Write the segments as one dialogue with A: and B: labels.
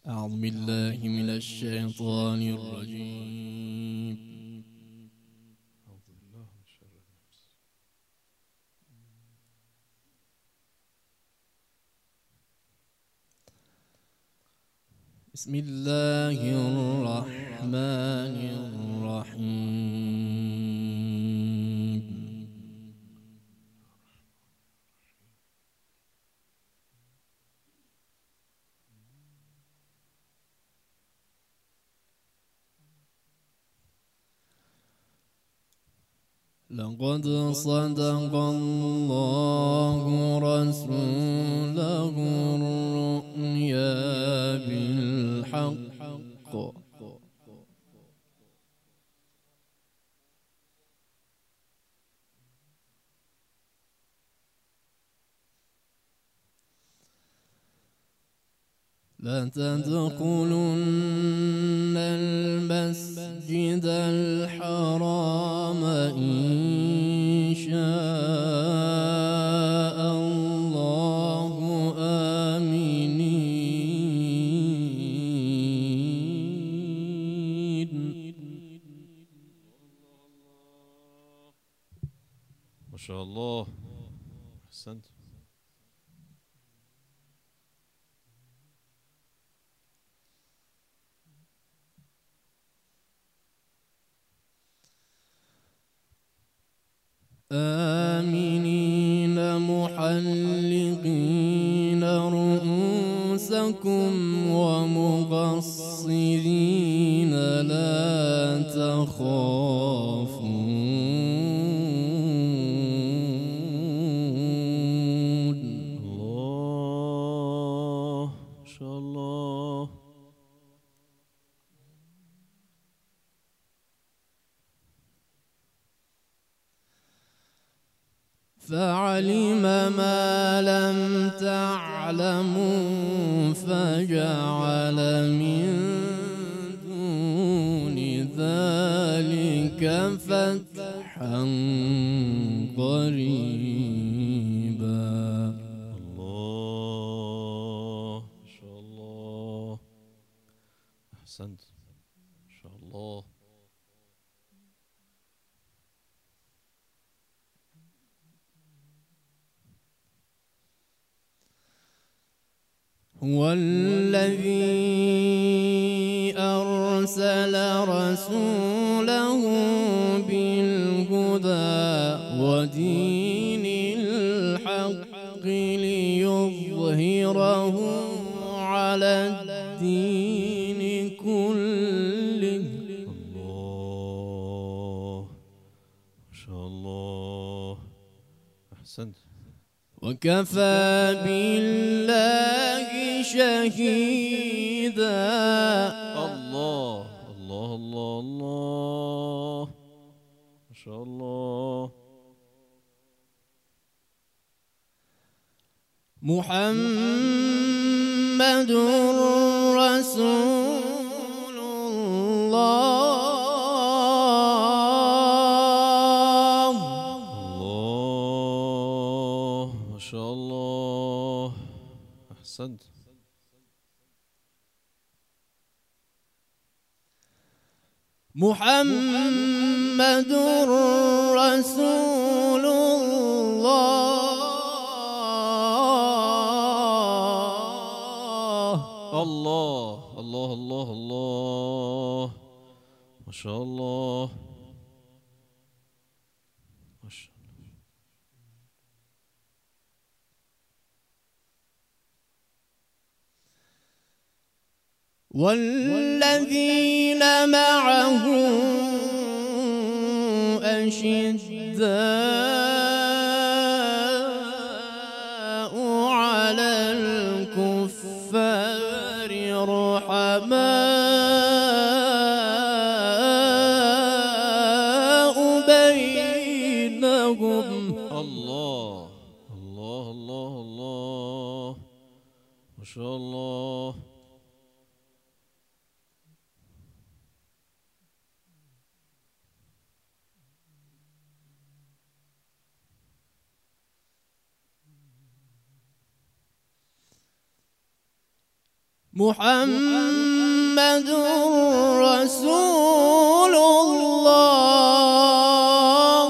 A: أعوذ بالله من الشيطان الرجيم.
B: أعوذ بالله من شر النفس.
A: بسم الله الرحمن الرحيم. لقد صدق الله رسوله الرؤيا بالحق لا تدخلن المسجد الحرام إن شاء الله آمنين.
B: ما شاء الله، أحسنت.
A: آمنين محلقين رؤوسكم ومقصرين لا تخافون.
B: الله، ما شاء الله.
A: فعلم ما لم تعلموا فجعل من دون ذلك فتحا قريبا.
B: الله، ما شاء الله، أحسنت. ما شاء الله.
A: هو الذي أرسل رسوله بالهدى ودين الحق ليظهره على الدين كله.
B: الله، ما شاء الله، أحسنت.
A: وكفى بالله شهيدا.
B: الله الله الله الله، ما شاء الله.
A: محمد رسول الله.
B: الله، ما شاء الله، أحسنت.
A: محمد رسول الله.
B: الله الله الله الله، ما شاء الله، ما شاء الله.
A: والذين معه أشداء على الكفار رحماء بينهم.
B: الله الله الله الله، ما شاء الله.
A: محمد رسول الله.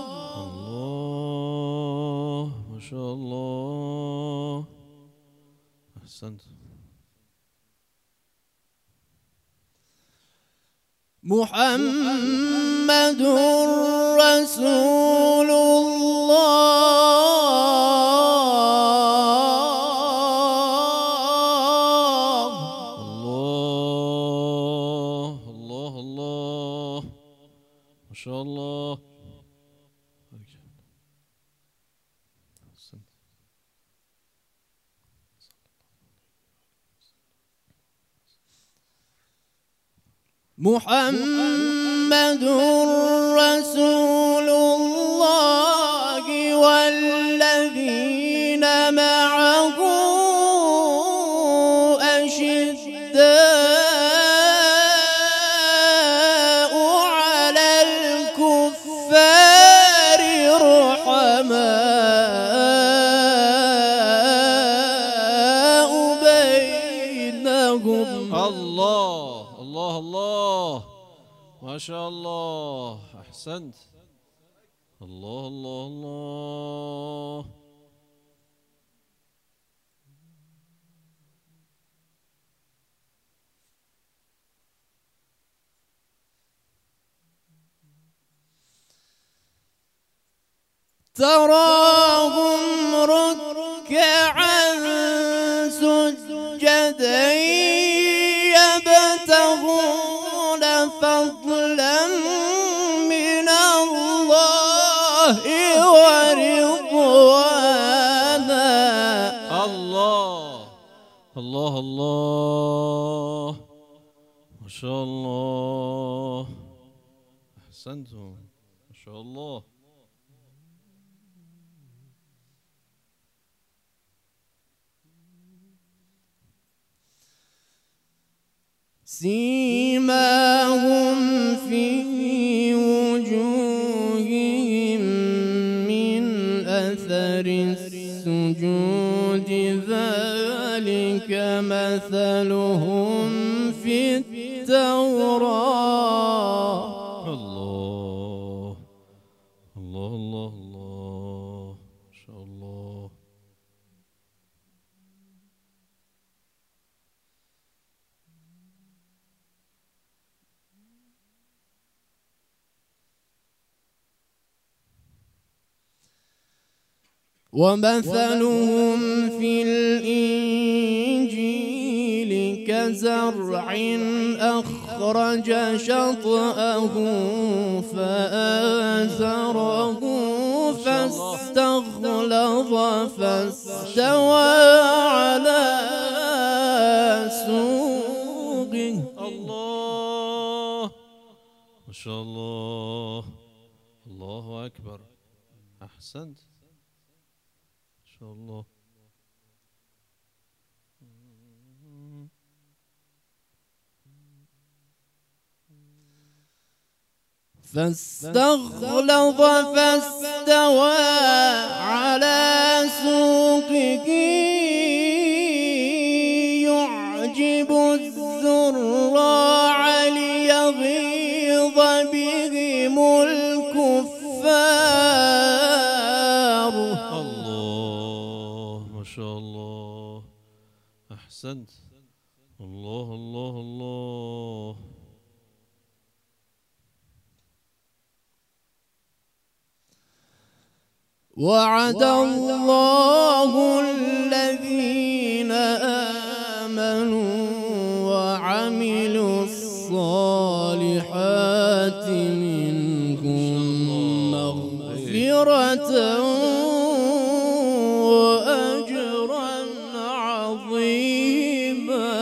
B: الله ما شاء الله. أحسنت.
A: محمد رسول الله.
B: الله الله ما شاء الله. أحسنت.
A: محمد رسول الله والذين معه أشداء على الكفار رحماء بينهم.
B: الله الله الله ما شاء الله. أحسنت. الله الله الله.
A: تراهم ركعا سجدا يبتغون فضلا من الله ورضوانا.
B: الله الله الله ما شاء الله. أحسنتم ما شاء الله.
A: سيماهم في وجوههم من أثر السجود ذلك مثلهم في التوراة.
B: الله الله الله الله ما شاء الله.
A: ومثلهم في الإنجيل كزرع أخرج شطأه فآزره فاستغلظ فاستوى على سوقه.
B: الله ما شاء الله. الله أكبر. أحسنت ما شاء الله.
A: فاستغلظ فاستوى على سوقه يعجب الزراع ليغيظ بهم الكفار.
B: الله ما شاء الله. أحسنت. الله الله الله.
A: وعد الله الذين آمنوا وعملوا الصالحات منهم مغفرة وأجرا عظيما.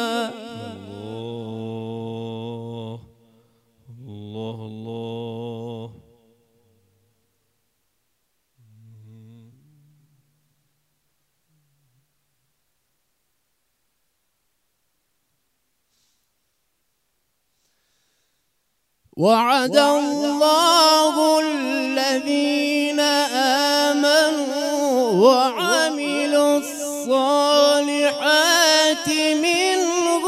B: الله الله الله.
A: وعد الله الذين آمنوا وعملوا الصالحات منهم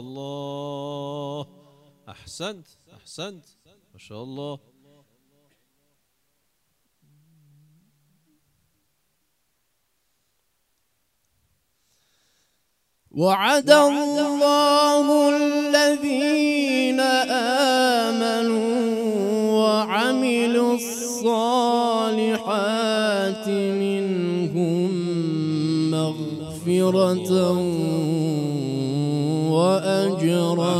B: الله. أحسنت أحسنت، ما شاء الله.
A: وعد الله الذين آمنوا وعملوا الصالحات منهم مغفرة وأجرا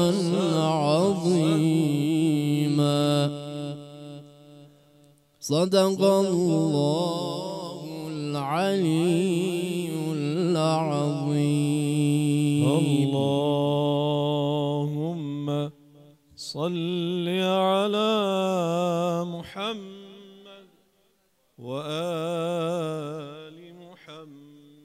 A: عظيما. صدق الله العلي العظيم.
B: اللهم صل على محمد وآل